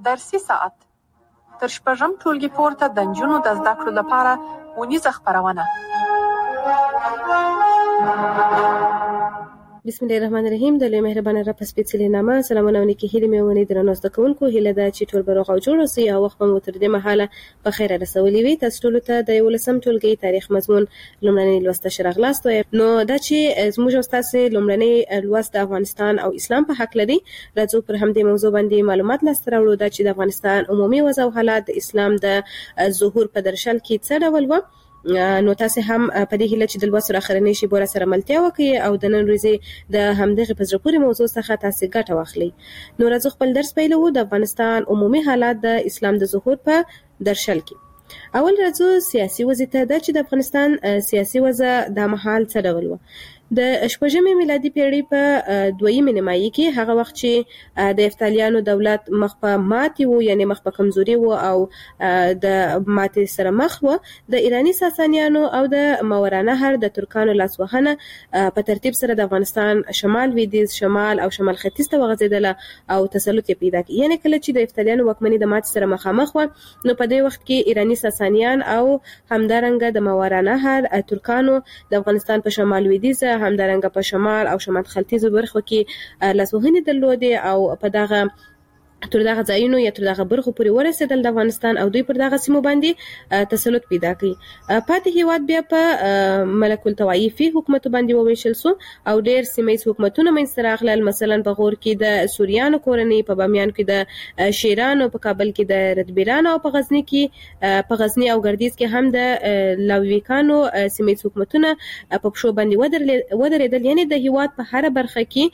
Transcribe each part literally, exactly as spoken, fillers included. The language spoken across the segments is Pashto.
درسي ساعت تر شپږم ټولګي پورته د نجونو د زده کړو لپاره ونیزه خپرونه. بسم الله الرحمن الرحیم. د لوی مهربانه رب په سپېڅلي نامه سلامونه او نیکې هیلې مې ونې درنو زده کوونکو هیله ده چې ټول به روغ او جوړ اوسئ او وخت مو تر دې مهاله په خیره رسولي وي. تاسو ټولو ته د یولسم ټولګي تاریخ مضمون لومړنۍ لوست ته راغلاست. نو دا چې زموږ او ستاسې لومړنۍ لوست د افغانستان او اسلام په حق لري، راځو پر همدې موضوع باندې معلومات لاسته راوړو. دا چې د افغانستان عمومي وضع او حالات د اسلام د ظهور په درشل کې څه ډول و. نو تاسو هم په دې هیله چې د لوست اخرنۍ شی بوره سره ملتیا وکړي او د نن ورځې د همدغه په زړه پورې موضوع څخه تاسو ګټه واخلئ. نو راځو خپل درس پیلوو. د افغانستان عمومي حالات د اسلام د ظهور په درشل کې. اول راځو سیاسي وضع ته. دا چې د افغانستان سیاسي وضع د مهال څه ډول و. د شپږمې میلادي پیړۍ په دویمه نیمایي کې هغه وخت چې د افتالیانو دولت مخ په ماتې وو، یعنی مخ په کمزوري وو او د ماتې سره مخ وو، د ایرانی ساسانیانو او د ماورانهر د ترکانو لاسوهنه په ترتیب سره د افغانستان شمال لویدیځ، شمال او شمال ختیځ ته وغځېدله او تسلط یې پیدا کړ. یعنی کله چې د افتالیانو واکمني د ماتې سره مخامخ وه، نو په دې وخت کې ایرانی ساسانیان او همدارنګه د ماورانهر ترکانو د افغانستان په شمال لویدیځ، همدارنګه په شمال او شمال ختیځو برخو کې لاسوهنې درلودې او په دغه تر دغه ځایونو یا تر دغه برخو پورې ورسېدل د افغانستان او دوی پر دغه سیمو باندې تسلط پیدا کړي. پاتې هیواد بیا په ملک الطوایفي حکومت باندې وویشل سو او ډېر سیمه ییز حکومتونه منځته راغلل. مثلا په غور کې د سوریانو کورنۍ، په بامیان کې د شیرانو، په کابل کې د ردبیرانو او په غزنی کې په غزنی او ګردیز کې هم د لاویکانو سیمه ییز حکومتونه په پښو باندې ودرېدل. یعنی د هیواد په هر برخه کې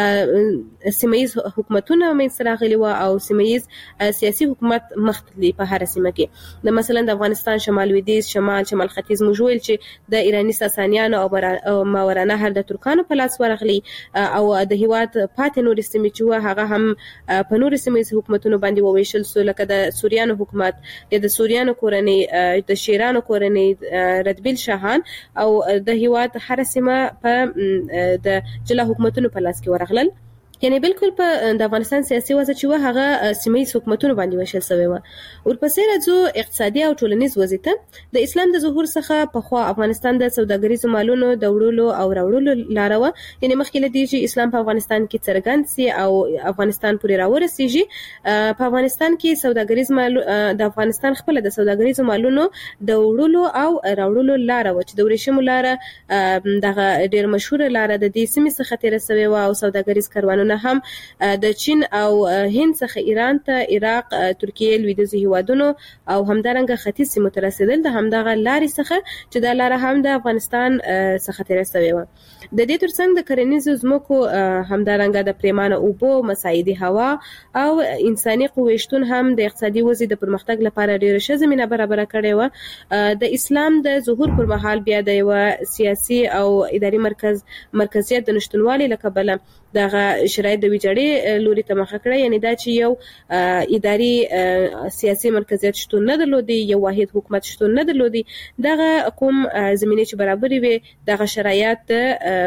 سیمه ییز حکومتونه منځته راغلي و او سیمه ییز سیاسي حکومت مختلف په هر سیمه کې. د مثلا د افغانستان شمال لویدیځ، شمال شمال ختیځ موږ ویل چې د ایرانی ساسانیانو او ماورانهر د ترکانو په لاس ورغلي او د هیواد پاتې نورې سیمې چې و هغه هم په نورې سیمه ییز حکومتونو باندې وویشل سو، لکه د سوریانو حکومت، د سوریانو کورنۍ، د شیرانو کورنۍ، ردبیل شاهان او د هیواد هر سیمه په د جلا حکومتونو په لاس کې ورغلل. یعنی بالکل په د افغانستان سیاسي وضع چې و هغه سیمه ییز حکومتونو باندې وشل شوی و. ورپسې راځو اقتصادي او ټولنیز وضع ته. د اسلام د ظهور څخه پخوا افغانستان د سوداګریزو مالونو د وړلو او راوړلو لاره و. یعنی مخکې له دې چې اسلام په افغانستان کې څرګند سي او افغانستان پورې راورسیږي، په افغانستان کې سوداګریز مال د افغانستان خپل د سوداګریزو مالونو د وړلو او راوړلو لاره و چې د ورېښمو لاره دغه ډېر مشهوره لاره د دې سیمې څخه تېره شوې و او سوداګریز کاروانونه هم د چین او هند څخه ایران ته، عراق، ترکیه، لویدیځ هیوادونو او همدارنګه ختیځ سیمو ته رسیدل د همدغه لارې څخه چې دا لاره هم د افغانستان څخه تېره شوې وه. د دې ترڅنګ د کرنیزو ځمکو، همدارنګه د پریمانه اوبو، مساعدي هوا او انساني قوې شتون هم د اقتصادي وضع د پرمختګ لپاره ډېره ښه زمینه برابره کړې وه. د اسلام د ظهور پر مهال بیا د یوه سیاسي او اداري مرکز مرکزیت د نشتونوالي له کبله دغه شرایط د ویجاړۍ لوري ته مخه کړه. یعنی دا چې یو اداري سیاسي مرکزیت شتون نه درلودي، یو واحد حکومت شتون نه درلودي. دغه کوم زمینې چې برابرې وي دغه شرایط د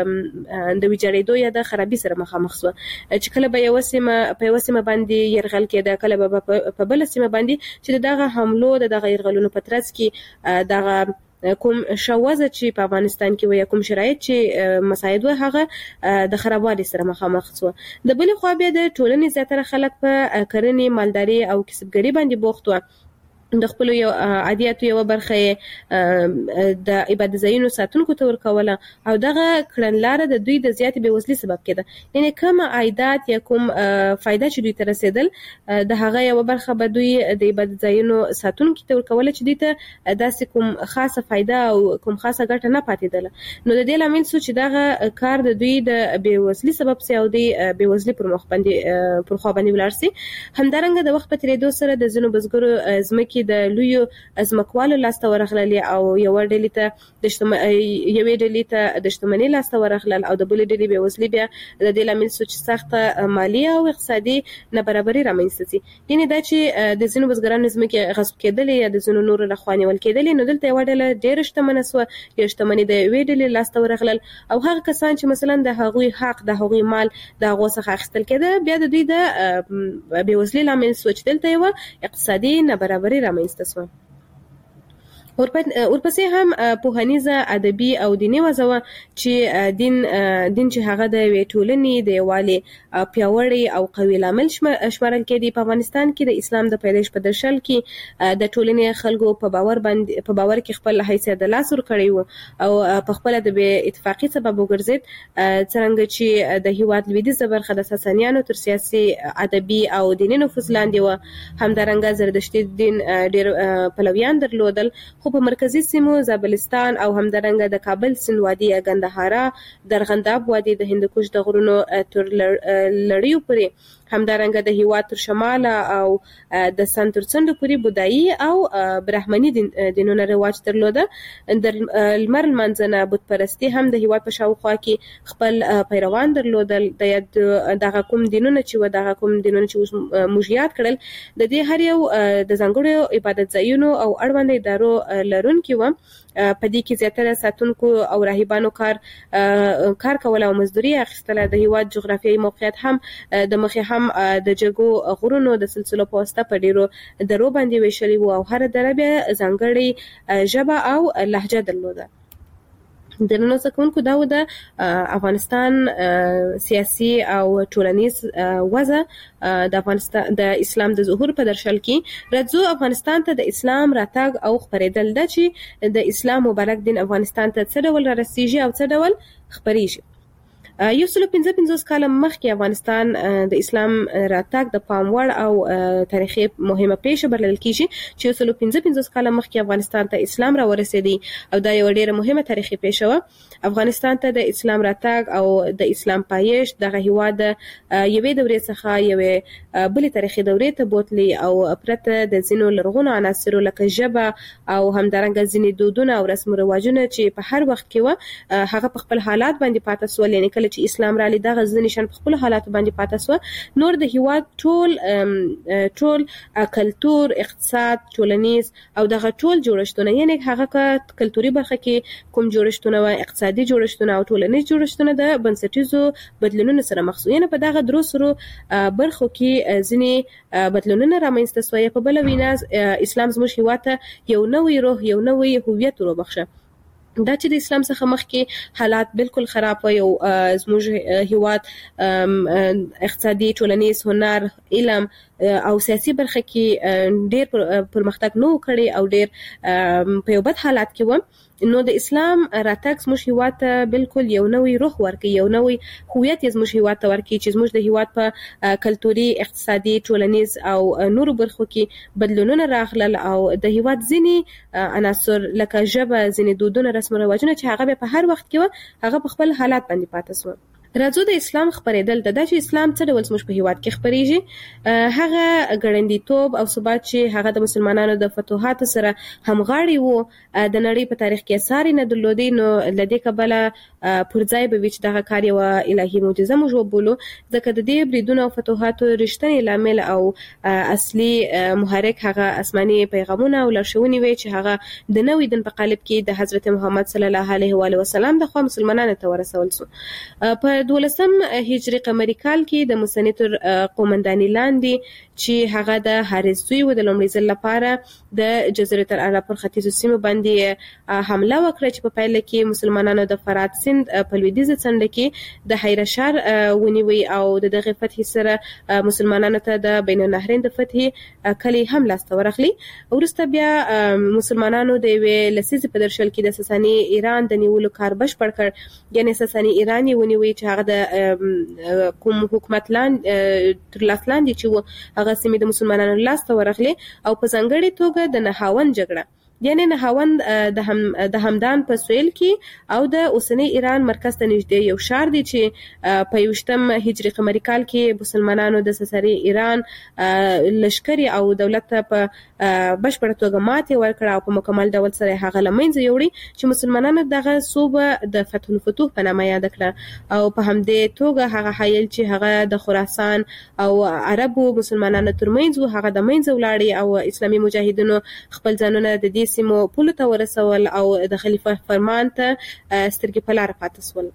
ویجاړېدو یا د خرابي سره مخامخ شوه چې کله به یوه سیمه په یوه سیمه باندې یرغل کېده، کله به په بله سیمه باندې چې دغه حملو د دغه یرغلونو په ترڅ کې دغه کوم شوازه چې په افغانستان کې و یا کوم شرایط چې مساعد و هغه د خرابوالي سره مخامخ شو. د بلې خوا بیا د ټولنې زیاتره خلک په کرنې، مالداري او کسبګري باندې بوخت و. د خپل یو عادیاتو یو برخه د عبادت ځایونو ساتونکو ته ورکوله او دغه کړنلاره د دوی د زیاتې بېوزلۍ سبب کېده. یعنی کوم عایدات یا کوم فایده چې دوی ته رسېدل د هغه یو برخه به دوی د عبادت ځایونو ساتونکو ته ورکوله چې دوی ته داسې کوم خاصه فایده او کوم خاصه ګټه نه پاتېدله. نو د دې لامل شو چې دغه کار د دوی د بېوزلۍ سبب سي او د بېوزلۍ پر مخ باندې پر خوا باندې ولاړ سي. همدارنګه د وخت په تېرېدو سره د ځینو بزګرو ځمکې کې د لویو ځمکوالو لاسته ورغلل او یو ډلې ته د یوې ډلې ته د شتمنۍ لاسته ورغلل او د بلې ډلې بېوزلي بیا د دې لامل شو چې سخته مالي او اقتصادي نابرابري رامنځته شي. یعنې دا چې د ځینو بزګرانو ځمکې غصب کېدلې یا د ځینو نورو لخوا نیول کېدلې، نو دلته یوه ډله ډېره شتمنه شوه، یا شتمني د یوې ډلې لاسته ورغلل او هغه کسان چې مثلا د هغوی حق د هغوی مال د هغو څخه اخیستل کېده بیا د دوی د بېوزلۍ لامل شو چې دلته یوه اقتصادي نابرابري رامنځته شوه. ورپسې هم پوهنیزه ادبي او دیني وضع وه چې دین دین چې هغه د یوې ټولنې د یووالي پیاوړی او قوي لامل شمارل کېدی. په افغانستان کې د اسلام د پیدایش په درشل کې د ټولنې خلکو په باور باندې په باور کې خپل حیثیت د لاس ور کړی وو او په خپل د بې اتفاقي سبب وګرځید، څرنګه چې د هیواد لویدیځه برخه د ساسانیانو تر سیاسي ادبي او دیني نفوذ لاندې وه. همدارنګه زردشتي دین ډېر پلویان درلودل، خو په مرکزي سیمو زابلستان او همدارنګه د کابل سیند وادي، ګندهارا، درغنداب وادي، د هندوکش د غرونو تر لړیو پورې، همدارنګه د هیواد تر شماله او د سن تر څنډو پورې بودایي او برهمني دینونه رواج درلوده. د لمر لمانځنه بت پرستي هم د هیواد په شاوخوا کې خپل پیروان درلودل. د دغه کوم دینونه چې و دغه کوم دینونه چې موږ یاد کړل د دې هر یو د ځانګړو عبادت ځایونو او اړوند ادارو لرونکي وو. په دې کې زیاتره ساتونکو او راهبانو کار کار کول او مزدوري اخیستله. د هیواد جغرافیایي موقعیت هم د مخې هم د جګو غرونو د سلسلو په واسطه په ډیرو درو باندې ویشلي وو او هر دره بیا ځانګړې ژبه او لهجه درلوده. د نن څخه دا و د افغانستان سیاسي او ټولنیز وضع د افغانستان د اسلام د ظهور په درشل کې. راځو افغانستان ته د اسلام راتګ او خپرېدل ده چې د اسلام مبارک دین افغانستان ته څه ډول رارسیږي او څه ډول خپرېږي. یو سل پنځه پنځوس کاله مخکې افغانستان د اسلام راتګ د پام وړ او تاریخي مهمه پیښه بلل کېږي چې یو سل پنځه پنځوس کاله مخکې افغانستان ته اسلام را ورسېدی او دا یو ډېره مهمه تاریخي پیښه وه. افغانستان ته د اسلام راتګ او د اسلام پایښت دغه هیواد د یوې دورې څخه یوې بلې تاریخي دورې ته بوتلی او پرته د ځینو لرغونو عناصرو لکه ژبه او همدارنګه ځینې دودونه او رسم و رواجونه چې په هر وخت کې وه هغه په خپل حالات باندې پاتې سول. یعنې کله چې اسلام را لید دغه ځینې شیان په خپلو حالاتو باندې پاتې سوه. نور د هیواد ټول ټول کلتور، اقتصاد، ټولنیز او دغه ټول جوړښتونه، یعنې هغه که کلتوري برخه کې کوم جوړښتونه وه، اقتصادي جوړښتونه او ټولنیز جوړښتونه د بنسټیزو بدلونونو سره مخ شو. یعنې په دغه درو سرو برخو کې ځینې بدلونونه رامنځته سوه. په بله وینا اسلام زموږ هیواد ته یو نوی روح، یو نوی هویت وروبخښه. دا چې د اسلام څخه مخکې حالات بالکل خراب و، یو زموږ هیواد اقتصادي، ټولنیز، هنر، علم او سیاسي برخه کې ډېر پرمختګ نه و کړی او ډېر په یو بد حالات کې و. نو د اسلام راتګ زموږ هیواد ته بالکل یو نوی روح ورکوي، یو نوی هویت یې زموږ هیواد ته ورکوي چې زموږ د هیواد په کلتوري، اقتصادي، ټولنیز او نورو برخو کې بدلونونه راغلل او د هیواد ځینې عناصر لکه ژبه، ځینې دودونه، رسم و رواجونه چې هغه په هر وخت کې و هغه په خپل حالات باندې پاتې سوه. راځو د اسلام خپرېدل ته، دا چې اسلام څه ډول زموږ په هیواد کې خپرېږي، هغه ګړندیتوب او ثبات چې هغه د مسلمانانو د فتوحاتو سره همغاړی وو، د نړۍ په تاریخ کې اثار یې نه درلودی. نو له دې کبله پر ځای به وي چې دغه کار یوه الهي معجزه موږ وبولو، ځکه د دې بریدونو او فتوحاتو رښتینی لامل او اصلي محرک هغه آسماني پیغامونه او لارښوونې وې چې هغه د نوي دین په قالب کې د حضرت محمد صلی الله علیه وسلم د خوا مسلمانانو ته ورسول سو. په دولسم هجري قمري کال کې د موسني تر قومنداني لاندې چې هغه د حارث زوی و د لومړي ځل لپاره د جزیرة العرب پر ختیځو سیمو باندې حمله وکړه چې په پیل کې مسلمانانو د فرات سیند په لویدیځه څنډه کې د حیره ښار ونیوی او د دغه فتح سره مسلمانانو ته د بین النهرین د فتح کلی هم لاسته ورغلی. وروسته بیا مسلمانانو د یوې لسیزې په درشل کې د ساساني ایران د نیولو کار بشپړ کړ. یعنې ساساني ایران یې ونیوی چې هغه د کوم حکومت لاندې تر لاس لاندې چې و هغه سیمې د مسلمانانو لاس ته ورغلې او په ځانګړې توګه د نهاون جګړه یعنی نهاوند د هم د همدان په سویل کې او د اوسنی ایران مرکز ته نږدې یو شهر دی چې په یوشتم هجری قمری کال کې مسلمانانو د سسري ایران لشکري او دولت ته په بشپړه توګه ماتې ورکړه او په مکمل ډول سره هغه لمنځه یوړي چې مسلمانانو دغه صوبه د فتح الفتوح په نامه یاد کړه او په همدې توګه هغه حایل چې هغه د خراسان او عربو مسلمانانو ترمنځ هغه د منځ ولاړی او اسلامي مجاهدینو خپل ځانونه د دې سیمو پولو ته ورسول او د خلیفہ فرمان ته سترګې په لار پاتې سول.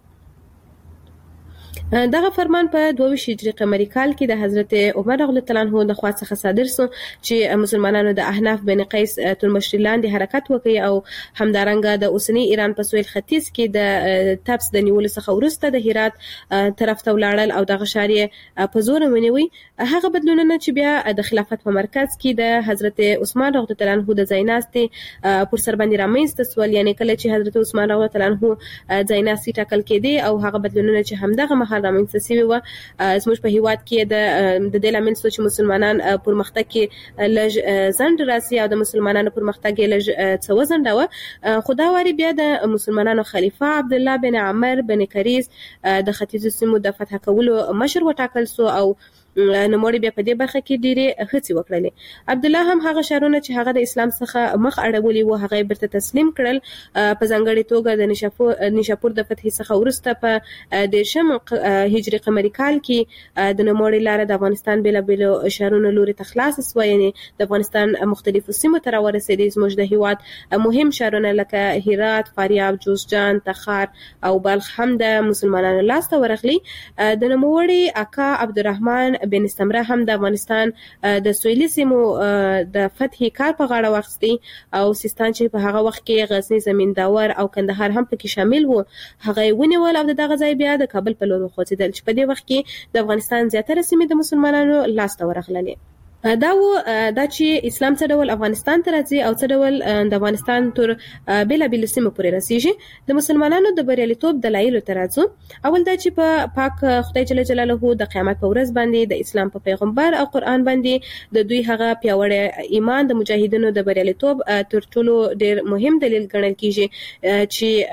دغه فرمان په دوه هجری قمری کال کې د حضرت عمر رضی الله عنه د خوا څخه صادر شو چې مسلمانانو د احناف بن قیس تر مشرۍ لاندې حرکت وکړي او همدارنګه د اوسنی ایران په سویل ختیځ کې د تبس د نیولو څخه وروسته د هرات طرف ته ولاړل او دغه ښار په زور ونیوي. هغه بدلونونه چې بیا د خلافت په مرکز کې د حضرت عثمان رضی الله عنه د ځایناستي پر سر باندې رامنځته سول، یعنی کله چې حضرت عثمان رضی الله عنه ځایناستي ټاکل کېدی او هغه بدلونونه چې همدغه مهال رامنځته شوي وو زموږ په هیواد کې د د دې لامل څه چې مسلمانان پرمختګ کې لږ ځنډ راسي او د مسلمانانو پرمختګ کې لږ څه وځنډاوه. خو دا واري بیا د مسلمانانو خلیفہ عبدالله بن عمر بن کریز د ختیځو سیمو د فتح کولو مشر وټاکل سو او نوموړي بیا په دې برخه کې ډېرې هڅې وکړلې. عبدالله هم هغه ښارونه چې هغه د اسلام څخه مخ اړولي وو هغه یې بیرته تسلیم کړل. په ځانګړې توګه د نیشاپور نیشاپور د فتحې څخه وروسته په دېرشم هجري قمري کال کې د نوموړي لاره د افغانستان بېلابېلو ښارونو لوري ته خلاصه سوه، یعنې د افغانستان مختلفو سیمو ته راورسېدې. زموږ د هېواد مهم ښارونه لکه هرات، فاریاب، جوزجان، تخار او بلخ هم د مسلمانانو لاسته ورغلي. د نوموړي اکا عبدالرحمن بن استمره هم د افغانستان د سویلي سیمو د فتحې کار په غاړه واخیستی او سیستان چې په هغه وخت کې غزني، زمینداور او کندهار هم پکې شامل وو هغه یې ونیول او د دغه ځای بیا د کابل په لور وخوځېدل چې په دې وخت کې د افغانستان زیاتره سیمې د مسلمانانو لاسته ورغللې. دا و دا چې اسلام څه ډول افغانستان ته راځي او څه ډول د افغانستان تر بېلابېلو سیمو پورې رسیږي. د مسلمانانو د بریالیتوب دلایلو ته راځو. اول دا چې په پاک خدای جل جلاله د قیامت په ورځ باندې د اسلام په پیغمبر او قرآن باندې د دوی هغه پیاوړی ایمان د مجاهدینو د بریالیتوب تر ټولو ډېر مهم دلیل ګڼل کېږي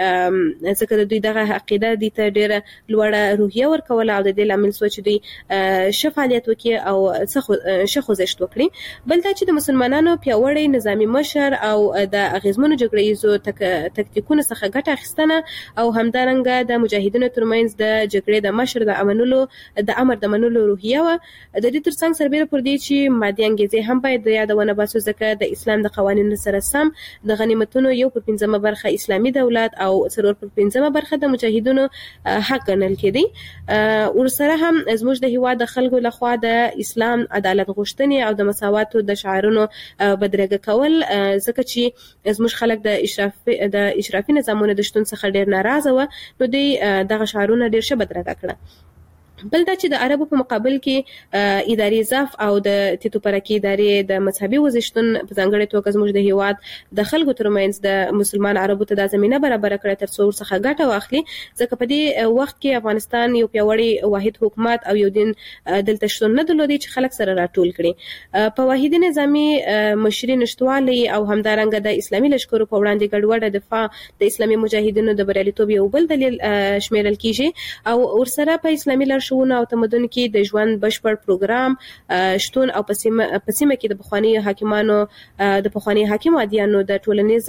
چې ځکه د دوی دغه عقیده دي ته ډېره لوړه روحیه ورکوله او د دې لامل سوه چې دوی ښه فعالیت وکړي او ښه خوځښت وکړي. بل دا چې د مسلمانانو پیاوړی نظامي مشر او د اغیزمنو جګړه ییزو تکتیکونو څخه ګټه اخیستنه او همدارنګه د مجاهدینو ترمنځ د جګړې د مشر د امنلو د امر د منلو روحیه وه. د دې ترڅنګ سربیره پر دې چې مادي انګیزې هم باید د یادونه باسو ځکه د اسلام د قوانینو سره سم د غنیمتونو یو پر پنځمه برخه اسلامي دولت او څلور پر پنځمه برخه د مجاهدینو حق ګڼل کېدی. ورسره هم زموږ د هېواد د خلکو لخوا د اسلام عدالت غوښتنې او د مساواتو د شعارونو بدرګه کول ځکه چې زموږ خلک د اشرافي د اشرافي نظامونو د شتون څخه ډېر ناراضه وه نو دوی دغه شعارونه ډېر ښه بدرګه کړه. بل دا چې د عربو په مقابل کې اداري ضعف او د تیتو پرکي ادارې د مذهبي وزشتون په ځانګړې توګه زموږ د هېواد د خلکو ترمنځ د مسلمان عربو ته دا زمینه برابره کړه تر څو ورڅخه ګټه واخلي ځکه په دې وخت کې افغانستان یو پیاوړی واحد حکومت او یو دین دلته شتون نه درلودی چې خلک سره راټول کړي. په واحدي نظامي مشري نشتوالي او همدارنګه د اسلامي لښکرو په وړاندې ګډوډه دفاع د اسلامي مجاهدینو د بریالیتوب یو بل دلیل شمیرل کیږي او ورسره په اسلامي لارښوونو او تمدن کې د ژوند بشپړ پروګرام شتون او په سیمه کې د پخواني حاکمانو د پخواني حاکم عادیانو د ټولنیز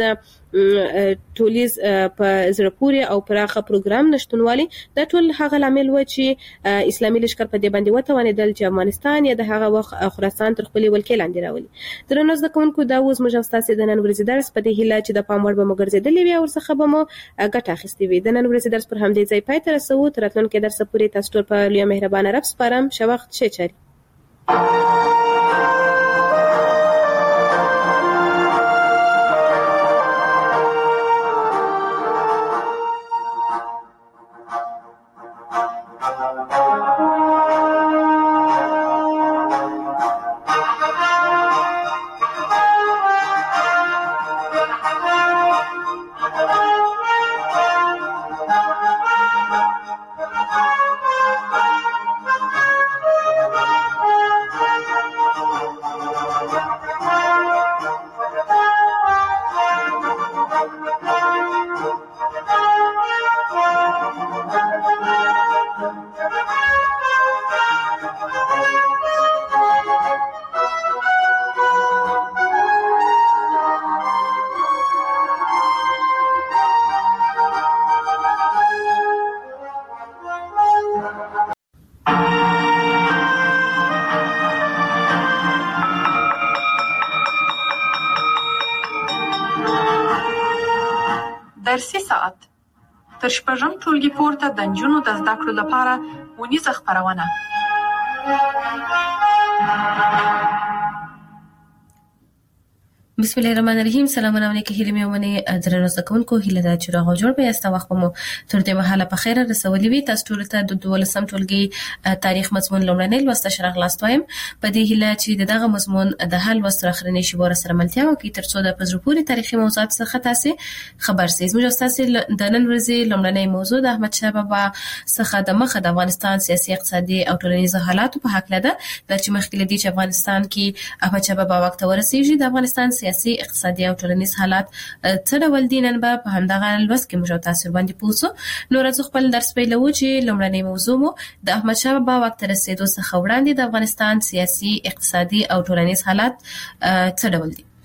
ټولیز په زړه پورې او پراخه پروګرام نشتونوالي دا ټول هغه لامل و چې اسلامي لښکر په دې باندې وتوانېدل چې افغانستان یا د هغه وخت خراسان تر خپلې ولکې لاندې راولي. درنو زده کوونکو دا اوس موږ ستاسو د نن ورځې درس په دې هیله چې د پام وړ به مو ګرځېدلې وي او ورڅخه به مو ګټه اخیستې وي. د نن ورځې درس پر همدې ځای پای ته رسوو. تر راتلونکي درس پورې تاسو ټول په لویه مهربانه رب سپارم. ښه وخت، ښې چارې. ارسي ساعت تر شپږم ټولګي پورته د نجونو د زده کړو لپاره ونیزه خپرونه. بسم الله الرحمن الرحیم. سلامونه علیکم هیله مې ومنه درنو زکونکو هیله دا چې راغو جوړ به یاسته وخت مو تر دې مهاله په خیره رسولې وي. تاسو ټول ته د دولسم ټولګي تاریخ مضمون لومړنی لوست شرح لاستوایم. په دې هیله چې دغه مضمون د حل وسره اخرنی شی ور سره ملتیا وکړي ترڅو د پزروپوري تاریخي موضوعات څخه تاسو خبر سئ. موږ تاسو د نن ورځې لومړنی موضوع د احمد شاه بابا څخه د مخه د افغانستان سیاسي اقتصادي او ټولنیز حالات په حق لده د چې مخکې لدی چې افغانستان کې احمد شاه بابا وخت ورسیږي د افغانستان سیاسي اقتصادي او ټولنیز حالات څه ډول دي نن به په همدغه لوست کې موږ تاسو باندې پوښتنه نو راځو خپل درس پیلو چې لومړنی موضوع مو د احمد شاه بابا وخت رسیدو څخه وړاندې د افغانستان سیاسي اقتصادي او ټولنیز حالات څه ډول دي.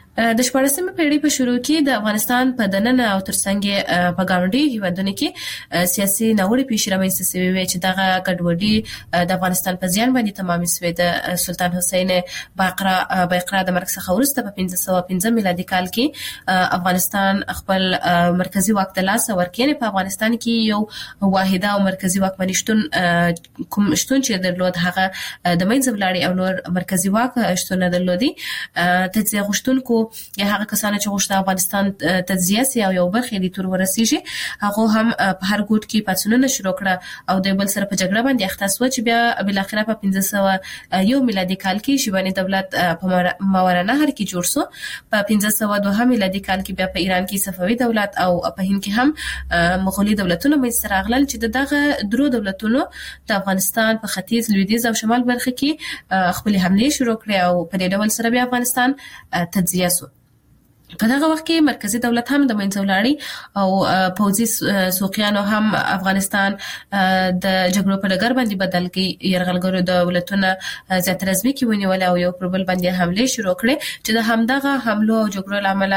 د شپږمې پیړۍ په شروع کې د افغانستان په دننه او ترڅنګ په ګاونډي هیوادونو کې سیاسي ناوړه پیښې رامنځته شوې وي چې دغه ګډوډي د افغانستان په ځان باندې تمام شوې. د سلطان حسین باقرا باقرا د مرګ څخه وروسته په پنځه سوه پنځه میلادي کال کې افغانستان خپل مرکزی واک ته لاس ورکړي. په افغانستان کې یو واحده او مرکزی واکمني شتون کوم شتون چې درلود هغه د منځ ولاړی او نور مرکزی واک شتون نه درلودي. تجزیه غوښتونکو یا هغه کسان چې غوښتل افغانستان تجزیه سي او یو برخه دي تور ورسیږي هغه هم په هر ګوټ کې پاتونونه شروع کړه او د بل سره په جګړه باندې اخته شو چې بیا بل اخره په پنځه سوه یو میلادي کال کې شیباني دولت په ماوراءالنهر کې جوړ شو. په پنځه سوه دوه میلادي کال کې بیا په ایران کې صفوي دولت او په هند کې هم مغولي دولتونه منځته راغلل چې دغه درو دولتونو د افغانستان په ختیځ لویدیځ او شمال برخه کې خپل حمله شروع کړې او په دې ډول سره بیا افغانستان تجزیه شو. په دغه وخت کې مرکزی دولت هم د منځ ولاړی او پوځي سوقیانو هم افغانستان د جګړو په ډګر باندې بدل کړي. یرغلګرو دولتونه زیات رسمي کې ونیول او یو پر بل باندې حمله شروع کړې چې د همدغه حملو او جګړو لامل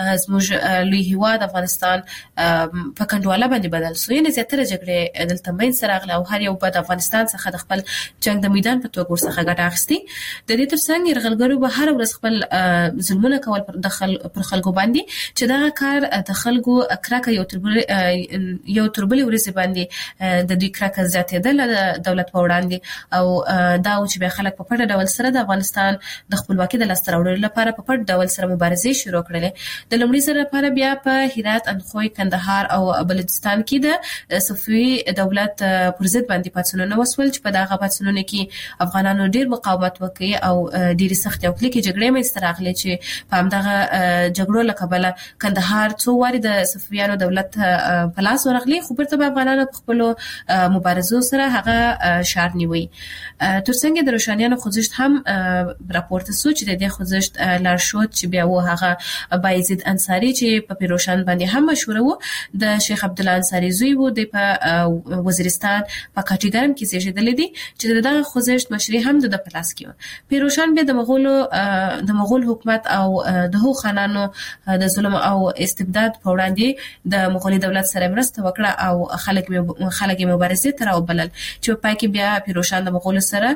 زموږ لوی هیواد افغانستان په کنډواله باندې بدل شو. یعنی زیاتره جګړې دلته منځ راغله او هر یو په افغانستان څخه د خپل جنگ د میدان په توګه ورڅخه ګټه اخیستي. د دې ترڅنګ یرغلګرو به هر ورځ خپل ظلمونه کول پر دخل پر خلکو باندې چې دا کار د خلکو اکراکه یو تربل یو تربل ورسې باندې د دوی کراکه زیاتېدل د دولت په وړاندې او دا چې به خلک په پټه ډول سره د افغانستان د خپلواکۍ د لاسته راوړلو لپاره په پټ ډول سره مبارزې شروع کړلې. د لومړي ځل لپاره بیا په هرات، اندخوی، کندهار او بلوچستان کې د صفوي دولت پر ضد باندې پاتونونه وسول چې په دغه پاتونونو کې افغانانو ډیر مقاومت وکړي او ډیر سخت او کلکې جګړې منځته راغلې چې په همدغه جګړو له کبله کندهار څو واري د صفویانو دولت په لاس ورغلی خو پرته افغانانو په خپل مبارزو سره هغه شار نیوي. ترڅنګ د روشانیانو خوځښت هم راپورته شو چې د دې خوځښت لارښود چې بیا و هغه بایزید انصاری چې په پیروشان باندې هم مشهور وو د شیخ عبد الله انصاری زوی وو د په وزیرستان په کاټیګرم کې زیږیدل دي چې دغه خوځښت مشري هم د پلاس کې و. پیروشان به د مغولو د مغول حکومت او د هو خانانو د ظلم او استبداد په وړاندې د مغولي دولت سره مرسته وکړه او خلک خلک مبارزې ته راوبلل چې په کې بیا پیروشان د مغولو سره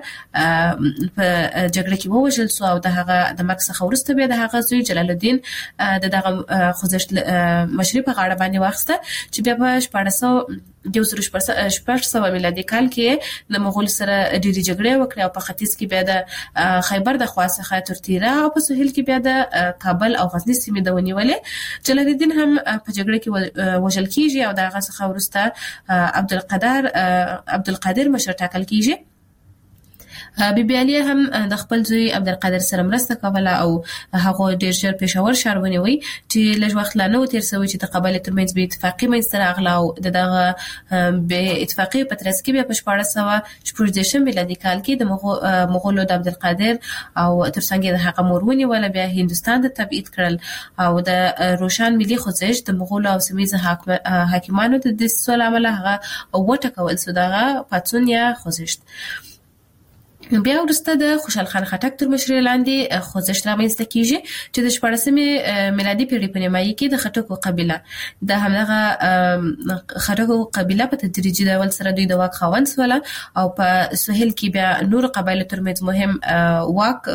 په جګړه کې ووژل شو او د هغه د مرګ څخه وروسته بیا د هغه زوی جلال الدین د دغه خوځښت مشري په غاړه باندې واخیسته چې بیا په شپږ سوه یو زر شپږ سوه میلادي کال کې د مغول سره ډېری جګړې وکړې او په ختیځ کې بیا د خیبر د خوا څخه تر تیرا او په سهیل کې بیا د کابل او غزنی سیمې د ونیولې. جلال الدین هم په جګړه کې وژل کیږي او دغه څخه وروسته عبدالقادر عبدالقادر مشر ټاکل کیږي. بی بی علی هم د خپل زوی عبدالقادر سره مرسته کوله او هغه ډیر ژر پېښور ښار ونیوي چې لږ وخت لا نه تیر شوی چې د قبایلو ترمنځ به اتفاقي منځته راغله او دغه به اتفاقي په ترڅ کې بیا په شپږ سوه شپږ دېرشم میلادي کال کې د مغولو د عبدالقادر او ترڅنګ د هغه مور ونیوله بیا هندوستان ته تبعید کړل او د روشن ملي خوځښت د مغولو او سیمه حاکمانو د دسیسو له امله هغه وټکول شو دغه پاڅون یا خوځښت. بیا ورسته د خوشحال خان خټک تر مشرۍ لاندې خوځښت رامنځته کیږي چې د شپاړسمې میلادي پیړۍ په نیمایي کې د خټکو قبیله د همدغه خټکو قبیله په تدریجي ډول سره دوی د واک خاوند شول او په سهیل کې بیا نور قبایلو ترمنځ مهم واک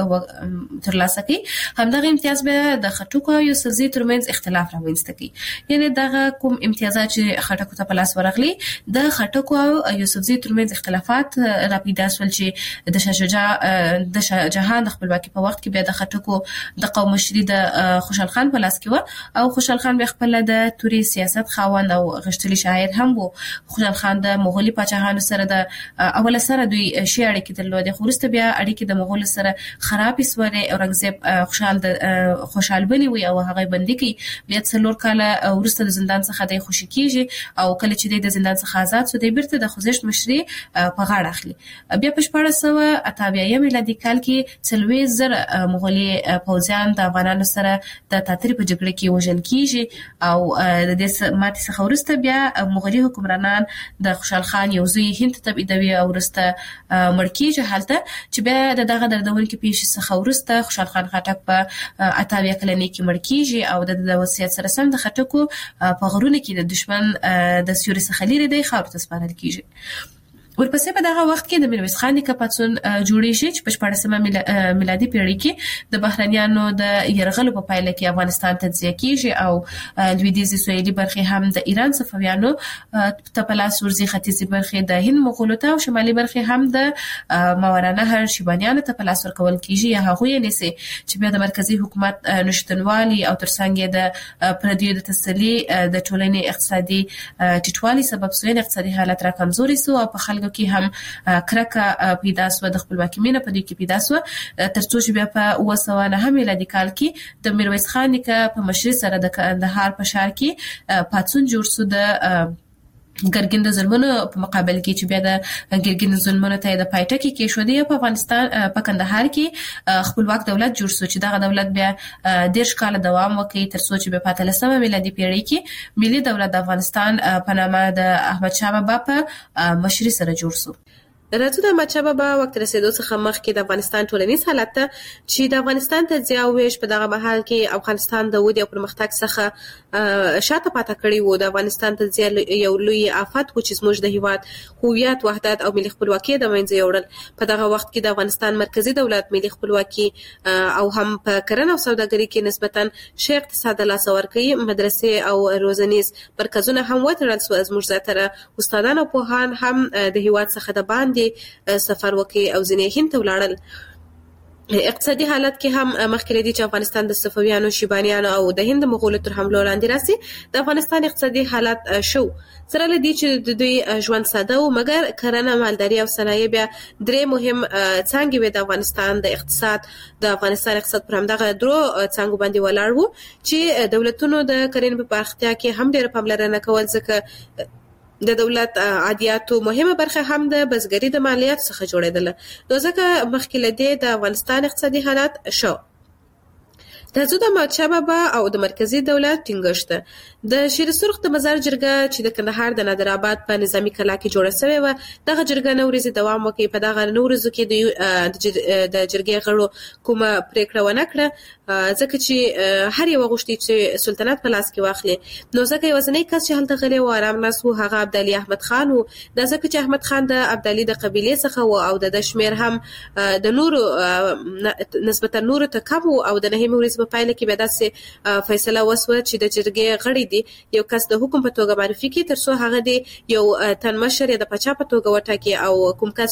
ترلاسه کړي. همدغه امتیاز بیا د خټکو او یوسفزي ترمنځ اختلاف رامنځته کړي. یعنی دغه کوم امتیازات چې خټکو ته په لاس ورغلي د خټکو او یوسفزي ترمنځ اختلافات را پیدا شول چې د شاه شجاع د شاه جهان د خپلواکۍ په وخت کې بیا د خټکو د قوم مشري د خوشحال خان په لاس کې و او خوشحال خان بیا خپل د توري سیاست خاوند او غښتلي شاعر هم وو. خوشحال خان د مغولي پاچاهانو سره د اوله سره دوی شي اړیکې درلودې، خو وروسته بیا اړیکې د مغولو سره خرابې سوې. اورنګزیب خوشحال د خوشحال بني وي او هغه بندي کړي. بیا څلور کاله وروسته د زندان څخه د خوشي کیږي او کله چې د زندان څخه آزاد شو دی بیرته د خوځښت مشري په غاړه اخلي. بیا په شپاړس سوه اته اویا میلادي کال کې څلوېښت زره مغولي پوځیان د افغانانو سره د تاترې په جګړه کې وژل کیږي او د دې ماتې څخه وروسته بیا مغولي حکمرانان د خوشحال خان یو زوی هند ته تبعیدوي او وروسته مړ کیږي هلته چې بیا د دغه دردونکې پیښې څخه وروسته خوشحال خان خټک په اته اویا کلنۍ کې مړ کیږي او د وصیت سره سم د خټکو په غرونو کې د دشمن د سیوري څخه لرې دی خاورو ته سپارل کیږي. ورپسې په دغه وخت کې د میرویس خان نیکه پاڅون جوړیږي چې په شپاړسمه میلادي پیړۍ کې د بهرنیانو د یرغلو په پایله کې افغانستان تجزیه کیږي او لویدیځي سویلي برخې هم د ایران صفویانو ته په لاس ورځي، ختیځي برخې د هند مغولو ته او شمالي برخې هم د ماوراءالنهر شیبانیانو ته په لاس ورکول کیږي یا هغوی یې نیسي چې بیا د مرکزي حکومت نشتنوالي او ترڅنګ د پردیو د تسلي د ټولنې اقتصادي ټیټوالي سبب شوی اقتصادي حالت را کمزوري سو او په خلکو کې هم کرکه پیدا سو، د خپلواکۍ مینه په دوی کې پیدا سو، ترڅو چې بیا په اوه سوه نهه میلادي کال کې د میرویس خان نیکه په مشرۍ سره د کندهار په ښار کې پاڅون جوړ سو د ګرګین د ظلمونو په مقابل کې چې بیا د ګرګین ظلمونو ته د پایټه کې کېښودي په افغانستان په کندهار کې خپلواک دولت جوړ شو چې دغه دولت بیا دېرش کاله دوام وکړي ترڅو چې په اتلسمه میلادي پیړۍ کې ملي دولت د افغانستان په نامه د احمد شاه بابا په مشرۍ سره جوړ شو. راځو د احمد شاه بابا وخت رسیدو څخه مخکې د افغانستان ټولنیز حالت ته چې د افغانستان تجزیه او ویش په دغه مهال کې افغانستان د ودې او پرمختګ څخه شاته پاتې کړی وو. د افغانستان تجزیه یو لوی آفت و چې زموږ د هیواد هویت، وحدت او ملي خپلواکي د منځه یوړل. په دغه وخت کې د افغانستان مرکزی دولت ملي خپلواکي او هم په کرنه او سوداګرۍ کې نسبتا ښه اقتصاد لاس ورکړي. مدرسې او روزنیز مرکزونه هم وتړل شو. زموږ زیاتره استادان او پوهان هم د هیواد څخه د باندې سفر وکړي او ځینې هند ته ولاړل. اقتصادي حالت کې هم مخکې لري چې افغانستان د صفویانو، شیبانیانو او د هند مغولو تر حملو لاندې راسي. د افغانستان اقتصادي حالت شو سره لدی چې د دوی ژوند ساده و، مګر کرنه، مالداري او صنایع بیا درې مهم څانګې وې د افغانستان د اقتصاد. د افغانستان اقتصاد پر همدغه درو څانګو باندې ولاړ وو چې دولتونو د کرنې په پراختیا کې هم ډېره پاملرنه کول، ځکه د دولت عادیاتو مهمه برخه هم د بزګرۍ د مالیاتو څخه جوړېدله. نو ځکه مخکې له دې د افغانستان اقتصادي حالت شو. راځو د احمد شاه بابا او د مرکزی دولت ټینګښت. د شیر سرخ د مزار جرګه چې د کندهار د نادر آباد په نظامی کلا کې جوړه شوې و، دغه جرګه نو ورځې دوام وکړي. په دغه نو ورځو کې د جرګې غړو کومه پریکړه ونه کړه، ځکه چې هر یو غوښتي چې سلطنت په لاس کې واخلي. نو ځکه یوازینی کس چې هلته غلی و آرام ناست و هغه عبدالي احمد خان و. دا ځکه چې احمد خان د عبدالي د قبیلې څخه و او د شمیر هم د نورو نسبتا نورو ته کم و. او د نهمې ورځې په پایله کې بیا داسې فیصله وسوه چې د جرګې غړي دي یو کس د حکم په توګه معرفي کړي ترڅو هغه دی یو تن مشر یا د پاچا په توګه وټاکي، او کوم کس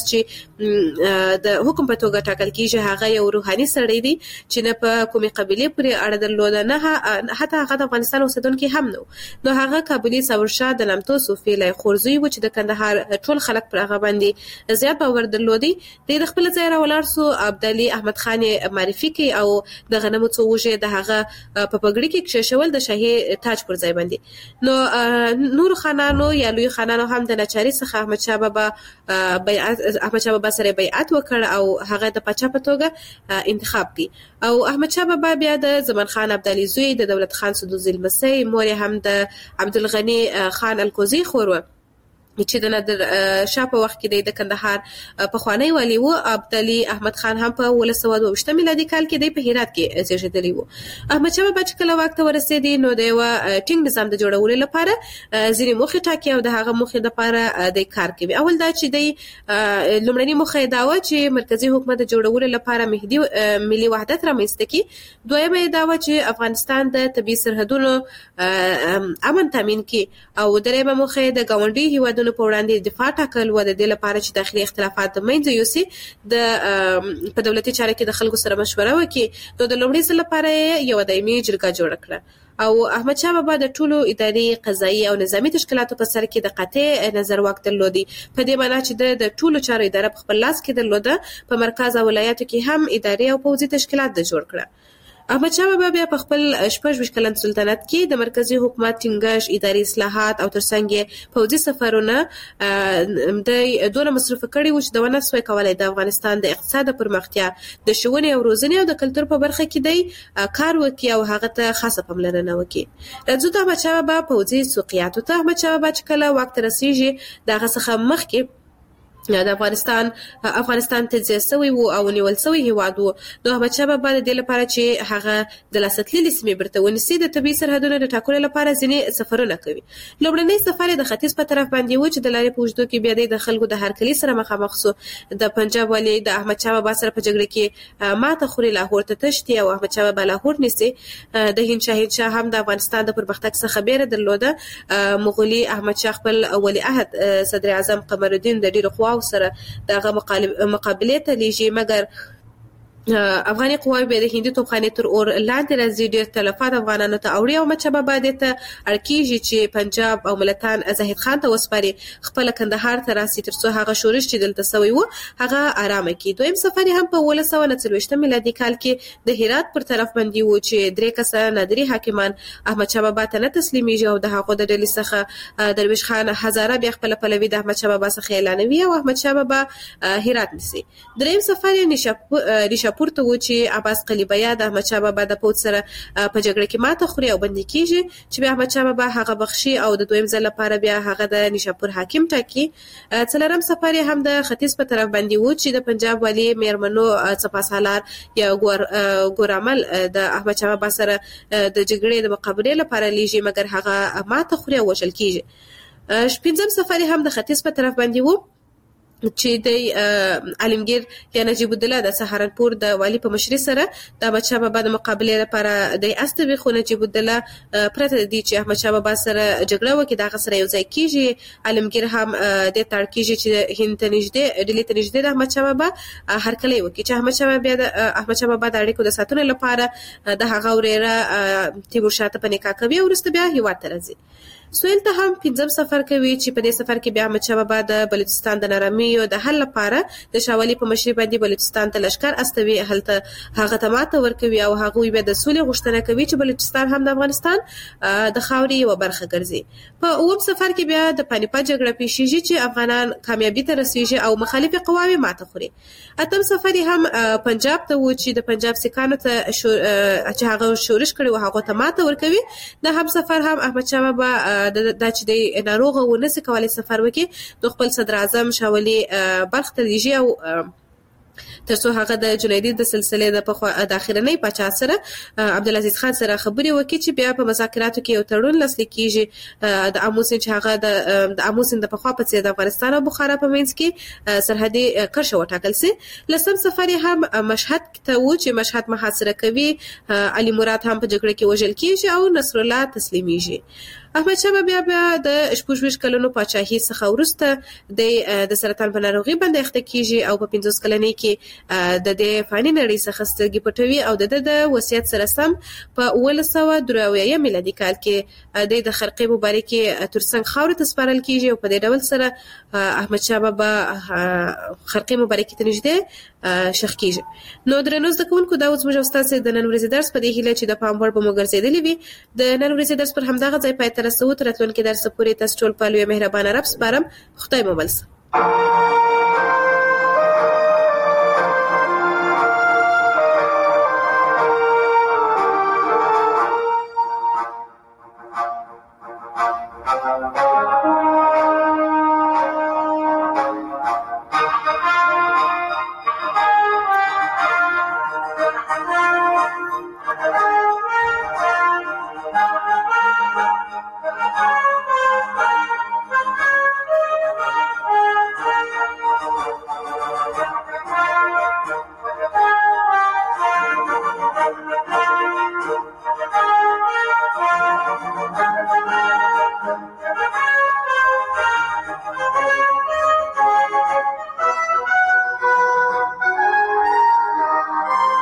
چې د حکم په توګه ټاکل کیږي هغه یو روحاني سړی دی چې نه په کومې قبیلې پورې اړه درلوده، نه حتی هغه د افغانستان اوسیدونکی هم نو. نو هغه کابلي ثورشاه د نامتو صوفي له خورزوی و چې د کندهار ټول خلک پر هغه باندې زیات باور درلودي. د خپل ځای را ولاړ سو، عبدالي احمد خان معرفي کړي او د غنمو څو وږي د هغه په پګړۍ کې کښېښول د شاهي تاج پر ځای باندې. نو نور خانانو یا لوی خانانو هم د ناچارۍ څخه احمد شاه بابا بیعت احمد شاه بابا سره بیعت وکړ او هغه د پاچا په توګه انتخاب کړي. او احمد شاه بابا بیا د زمان خان عبدالي زوی، د دولت خان سدوزي لمسی، مور هم د عبدالغني خان الکوزي خور و. چې د نادر شاه په وخت کې د کندهار پخوانی والی و. عبدالي احمد خان هم په ولس سوه دوه ویشتم میلادي کال کې د په هرات کې زیږیدلی و. احمد شاه بابا چې کله واک ته ورسېدی نو د یو ټینګ نظام د جوړولو لپاره ځینې موخې ټاکي او د هغه موخې لپاره د کار کوي. اول دا چې د لومړنۍ موخه دا و چې مرکزی حکومت د جوړولو لپاره مهدي ملي وحدت رامنځته کړي. دویمه دا و چې افغانستان د طبي سرحدونو امن تامین کړي او دریمه موخه د ګاونډي هیوادونو په وړاندې دفاع ټاکل و د دې لپاره چې داخلي اختلافات د منځه یوسي د په دولتي چارو کې د خلکو سره مشوره وکړي. نو د لومړي ځل لپاره یو دایمي جرګه جوړه کړه او احمد شاه بابا د ټولو اداري قضایي او نظامی تشکیلاتو په سر کې د قاطع نظر واک درلودي. په دې معنی چې د ټولو چارو اداره په خپل لاس کې درلوده. په مرکز او ولایاتو کې هم اداري او پوځي تشکیلات د جوړ کړه. احمد شاه بابا بیا په خپل شپږ ویشت کلن سلطنت کې د مرکزی حکومت ټینګښت، اداري اصلاحات او ترڅنګ یې پوځي سفرونه د دوه مصرف کړي و چې د ونه سوی کولای د افغانستان د اقتصاد پرمختیا، د ښوونې او روزنې او د کلتور په برخه کې دی کار وکړي او هغه ته خاصه پاملرنه وکړي. راځو د احمد شاه بابا پوځي سوقیاتو ته. احمد شاه بابا چې کله واک ته رسیږي د هغه څخه مخکې د افغانستان افغانستان تجزیه شوی و او نیول شوی هیواد و. نو احمد شاه بابا د دې لپاره چې هغه د لاسته سیمې برته ونیسي د طبي سرحدونو د ټاکلو لپاره ځینې سفرونه کوي. لومړنی سفر د ختیځ په طرف باندې و چې د لارې په اوږدو کې بیا د خلکو د هرکلي سره مخامخ شو. د پنجاب والی د احمد شاه بابا سره په جګړه کې ماته خوري، لاهور ته تښتي او احمد شاه بابا لاهور نیسي. د هند شاهین شاه هم د افغانستان د پرمختګ څخه بیره درلوده. مغولي احمد شاه خپل ولیعهد صدر اعظم قمر الدین د ډیرو قواو سره دغه مقابله ته لیږي، مګر افغاني قواوې به د هندي توپخانې تر اور لاندې راځي. ډېر تلفات افغانانو ته اوړي او احمد شاه بابا دې ته اړ کېږي چې پنجاب او ملتان زاهد خان ته وسپاري، خپل کندهار ته راسي تر څو هغه شورش چې دلته سوی و هغه آرامه کړي. دویم سفر هم په اوولس سوه نهه څلوېښتم میلادي کال کې د هرات پر طرف باندې و چې درې کسه نادري حاکمان احمد شاه بابا ته نه تسلیمیږي او د هغو د ډلې څخه درویش خان هزاره بیا خپل پلوي د احمد شاه بابا څخه اعلانوي او احمد شاه بابا هرات نیسي. دریم سفر یې پورته و چې عباس قلیبیا د احمد شاه بابا د پوځ سره په جګړه کې ماته خوري او بندي کیږي چې بیا احمد شاه بابا هغه بخشي او د دویم ځل لپاره بیا هغه د نیشاپور حاکم ټاکي. څلورم سفر هم د ختیځ په طرف باندې و چې د پنجاب والی میرمنو سپاسالار یا ګور ګورامل د احمد شاه بابا سره د جګړې د مقابله لپاره لیږي، مګر هغه ماته خوري او وژل کیږي. شپږم سفر هم د ختیځ په طرف باندې و چې د عالمگیر یا نجیب الدوله د سهارنپور د والی په مشرۍ سره د احمد شاه بابا د مقابله لپاره د استوي خو نجیب الدوله پرته دی چې احمد شاه بابا سره جګړه وکړي دغه سره یو ځای کیږي. عالمگیر هم د تړ کیږي چې هند ته نږدې ډیلی ته نږدې د احمد شاه بابا هرکلی وکړي چې احمد شاه بابا د احمد شاه بابا د اړیکو د ساتنې لپاره د هغه وريره تیمور شاه ته په نکاح کوي او وروسته بیا هیواد ته راځي. سویل ته هم پنځم سفر کوي چې په دې سفر کې بیا احمد شاه بابا د بلوچستان د نارامیو د حل لپاره د شاولي په مشرۍ باندې بلوچستان ته لشکر استوي، هلته هغه ته ماته ورکوي او هغه بیا د سولې غوښتنه کوي چې بلوچستان هم د افغانستان د خاورې یوه برخه ګرځي. په اووم سفر کې بیا د پانیپت جګړه پیښیږي چې افغانان کامیابي ته رسیږي او مخالفې قواوې ماته خوري. اتم سفر هم پنجاب ته و چې د پنجاب سیکانو ته چې هغه شورش کړي او هغه ته ماته ورکوي. د هم سفر هم احمد شاه بابا دا چې د ناروغه و نسي کولای سفر وکړي نو خپل صدر اعظم شاولي بلخ ته لیږي او تر څو هغه د جنیدي د سلسله د پخوا د اخرنۍ پاچا سره عبدالعزیز خان سره خبرې وکړي چې بیا په مذاکراتو کې یو تړون لاسلیک کیږي د اموسین چې هغه د د اموسین د پخوا په څیر د افغانستان او بخارا په منځ کې سرحدي کرښه وټاکل سي. لسم سفر هم مشهد ته و چې مشهد محاصره کوي، علي مراد هم په جګړه کې وژل کیږي او نصر الله تسلیمیږي. احمد شاه بابا بیا د شپږ ویشت کلونو پاچاهۍ څخه وروسته د د سرطان په ناروغي باندې اخته کیږي او په پنځوس کلنۍ کې د دې فاني نړۍ څخه سترګې پټوي او د د وصیت سره سم په اوولس سوه درې اویایم میلادي کال کې د د خرقې مبارکې ترڅنګ خاورې ته سپارل کیږي او په دې ډول سره احمد شاه بابا خرقې مبارکې ته نږدې شخ کیږي. نو درنو زده کوونکو دا اوس موږ ستاسو د نن ورځې درس په دې هیله چې د پام وړ به مو ګرځېدلی وي. د نن ورځې درس پر همدغه ځای پای ته رسوو. تر راتلونکي درس پورې تاسو ټول په لوی مهربانه رب سپارم. خدای مو بل شه.